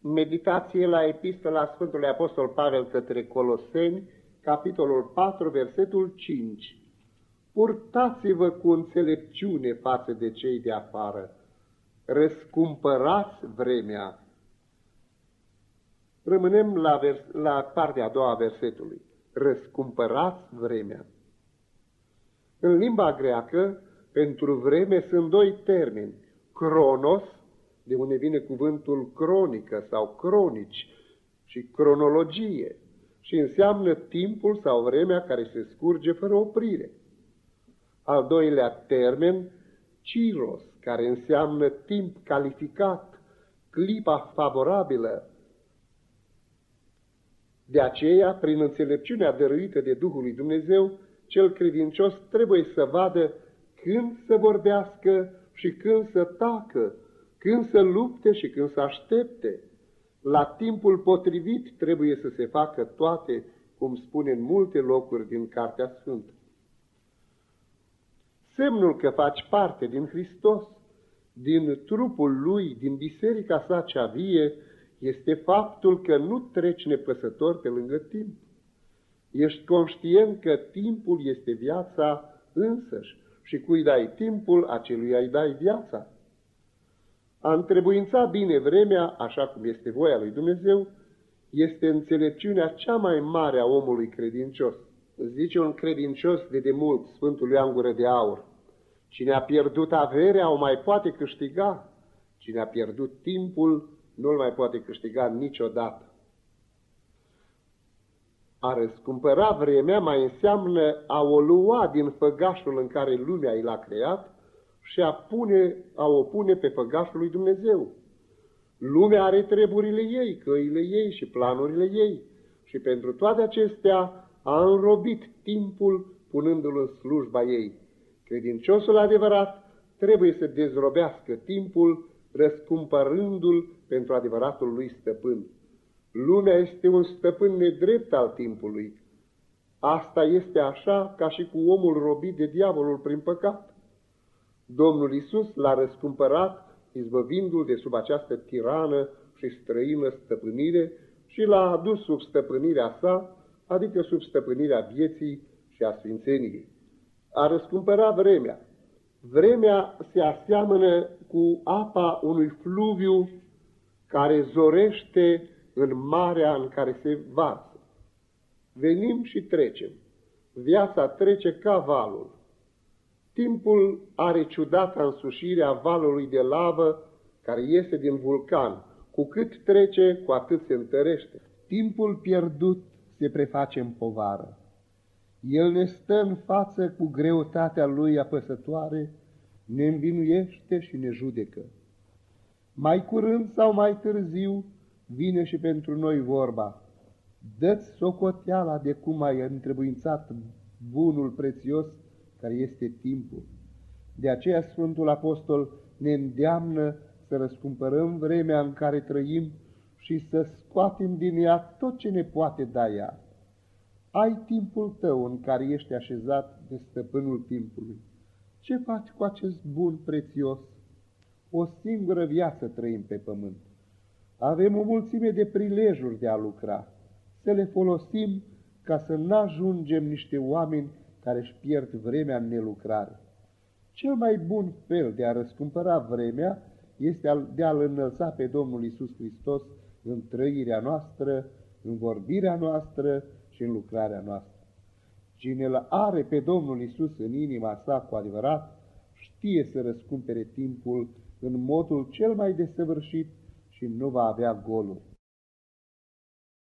Meditație la Epistola Sfântului Apostol Pavel către Coloseni, capitolul 4, versetul 5. Purtați-vă cu înțelepciune față de cei de afară, răscumpărați vremea. Rămânem la partea a doua a versetului. Răscumpărați vremea. În limba greacă, pentru vreme sunt doi termeni. Cronos, de unde vine cuvântul cronică sau cronici, și cronologie, și înseamnă timpul sau vremea care se scurge fără oprire. Al doilea termen, kairos, care înseamnă timp calificat, clipa favorabilă. De aceea, prin înțelepciunea dăruită de Duhul lui Dumnezeu, cel credincios trebuie să vadă când să vorbească și când să tacă, când să lupte și când să aștepte. La timpul potrivit trebuie să se facă toate, cum spune în multe locuri din Cartea Sfântă. Semnul că faci parte din Hristos, din trupul Lui, din biserica sa cea vie, este faptul că nu treci nepăsător pe lângă timp. Ești conștient că timpul este viața însăși și cui dai timpul, aceluia îi dai viața. A întrebuința bine vremea, așa cum este voia lui Dumnezeu, este înțelepciunea cea mai mare a omului credincios. Zice un credincios de demult, Sfântul Ioan Gură de Aur: cine a pierdut averea o mai poate câștiga, cine a pierdut timpul nu-l mai poate câștiga niciodată. A răscumpăra vremea mai înseamnă a o lua din făgașul în care lumea i l-a creat și a o pune pe făgașul lui Dumnezeu. Lumea are treburile ei, căile ei și planurile ei și pentru toate acestea a înrobit timpul punându-l în slujba ei. Credinciosul adevărat trebuie să dezrobească timpul, răscumpărându-l pentru adevăratul lui stăpân. Lumea este un stăpân nedrept al timpului. Asta este așa ca și cu omul robit de diavolul prin păcat. Domnul Iisus l-a răscumpărat, izbăvindu-l de sub această tirană și străină stăpânire și l-a adus sub stăpânirea sa, adică sub stăpânirea vieții și a sfințeniei. A răscumpăra vremea. Vremea se aseamănă cu apa unui fluviu care zorește în marea în care se varsă. Venim și trecem. Viața trece ca valul. Timpul are ciudata însușire a valului de lavă care iese din vulcan. Cu cât trece, cu atât se întărește. Timpul pierdut se preface în povară. El ne stă în față cu greutatea lui apăsătoare, ne învinuiește și ne judecă. Mai curând sau mai târziu vine și pentru noi vorba: dă-ți socoteala de cum ai întrebuințat bunul prețios care este timpul. De aceea Sfântul Apostol ne îndeamnă să răscumpărăm vremea în care trăim și să scoatem din ea tot ce ne poate da ea. Ai timpul tău în care ești așezat de stăpânul timpului. Ce faci cu acest bun prețios? O singură viață trăim pe pământ. Avem o mulțime de prilejuri de a lucra. Să le folosim ca să n-ajungem niște oameni care își pierd vremea în nelucrare. Cel mai bun fel de a răscumpăra vremea este de a-L înălța pe Domnul Iisus Hristos în trăirea noastră, în vorbirea noastră și în lucrarea noastră. Cine îl are pe Domnul Iisus în inima sa cu adevărat, știe să răscumpere timpul în modul cel mai desăvârșit și nu va avea goluri.